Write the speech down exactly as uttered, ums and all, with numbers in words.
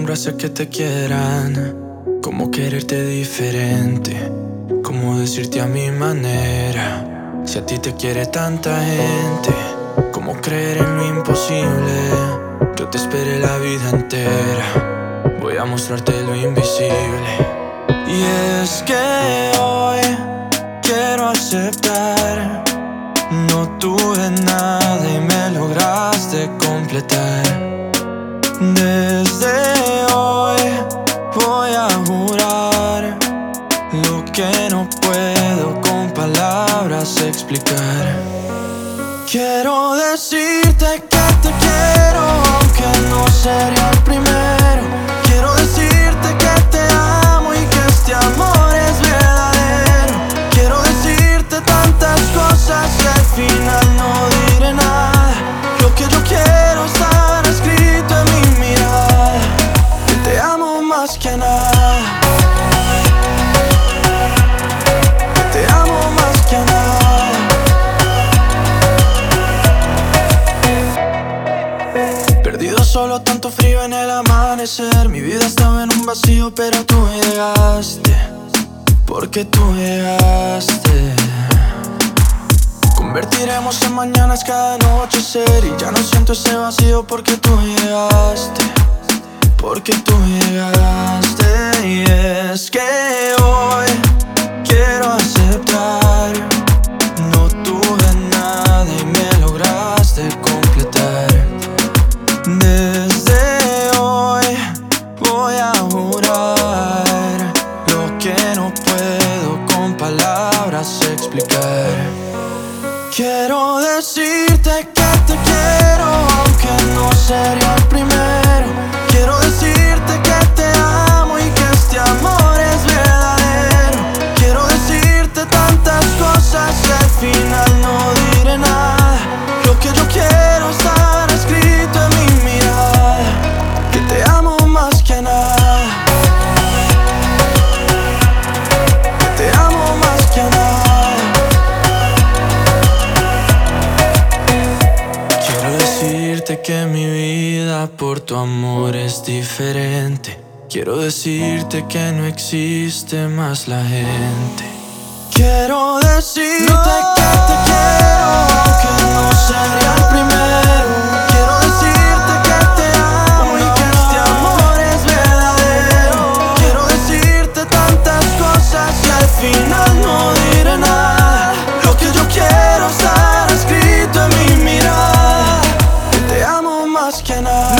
palabras hace que te quieran. Cómo quererte diferente, cómo decirte a mi manera. Si a ti te quiere tanta gente, cómo creer en lo imposible. Yo te esperé la vida entera, voy a mostrarte lo invisible. Y es que hoy quiero aceptar, no tuve nada y me lograste completar. Desde hoy voy a jurar lo que no puedo con palabras explicar. Quiero decirte que te quiero, aunque no sería el primero. Quiero decirte que te amo y que este amor es verdadero. Quiero decirte tantas cosas que al final no diré nada. Lo que yo quiero estar escrito en mi mirada, que te amo más que nada, que te amo más que nada. Perdido solo, tanto frío en el amanecer. Mi vida estaba en un vacío, pero tú llegaste, porque tú llegaste. Convertiremos en mañanas cada anochecer, y ya no siento ese vacío porque tú llegaste, porque tú llegaste. Y es que hoy quiero aceptar, no tuve nada y me lograste completar. Desde hoy voy a jurar lo que no puedo con palabras explicar. Quiero decirte que te quiero, aunque no sería el primero. Quiero decirte que te amo y que este amor es verdadero. Quiero decirte tantas cosas que al final no diré nada. Lo que yo quiero estar escrito en mi mirada, que te amo más que nada, que te amo más que nada. Quiero decirte que mi vida por tu amor es diferente. Quiero decirte que no existe más la gente. Quiero decirte no. que te quiero, aunque no sería el primero. Quiero decirte que te amo no, y que este amor es verdadero. Quiero decirte tantas cosas y al final no diré nada. Lo que yo quiero estar escrito en mi mirada, que te amo más que nada.